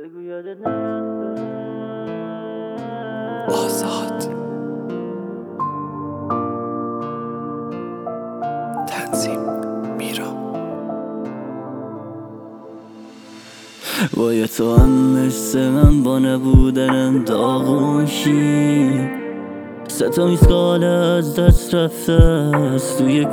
بگو یادت نرفته آزاد تنظیم میرا باید تو هم مثل من با نبودنم داغونشی ستا میسکال از دست رفته است توی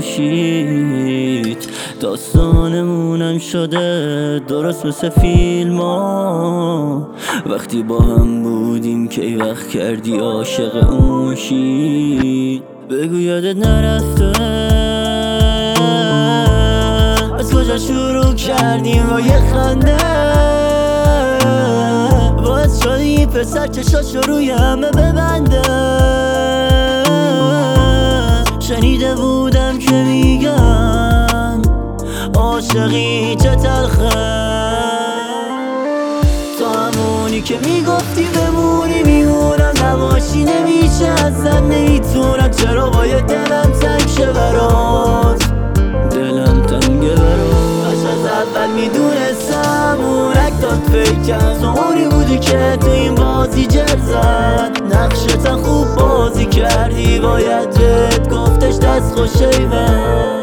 گوشیت داستانمونم شده درست مثل فیلم ها وقتی با هم بودیم که وقت کردی عاشق اون شی بگو یادت نرفته از کجا شروع کردیم با یه خنده باعث شدی این پسر چشاشو روی همه ببنده شنیده بودم که میگن عاشقی چه تلخه تو همونی که میگفتی بمونی میمونم نباشی نمیشه اصلا نمیتونم چرا باید دلم تنگ شه برات دلم تنگه برات از اول میدونستم اون اکتات فکرم زمانی بودی که تو این بازی جر زد نقشتا خوب بازی کردی باید بهت گفتش دست خوشه من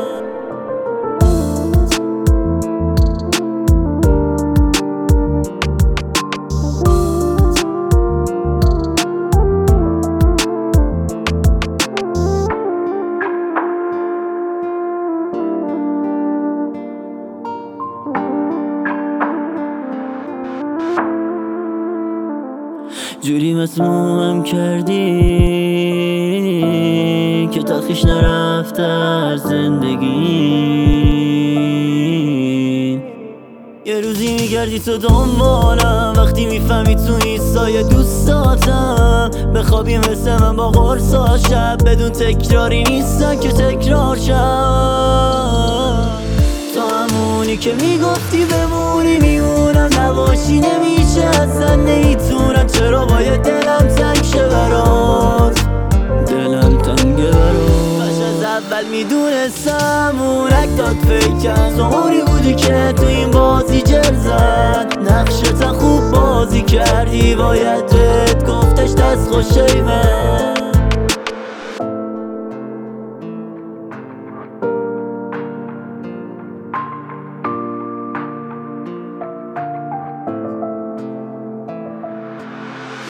جوری مسمومم کردی که تلخیش نرفته از زندگی یه روزی میگردی تو دنبالم وقتی میفهمی تو ایستای دوستاتم بخوابی مثل من با قرصا شب بدون تکراری نیستن که تکرار شد تو همونی که میگفتی بمونی میمونم نباشی نمیشه اصلا نمیتونم چرا باید دلم تنگ شه برات دلم تنگه برات از اول میدونستم اون اکتات فکرم زمانی بودی که تو این بازی جر زد نقشتا خوب بازی کردی باید بهت گفتش دست خوشه من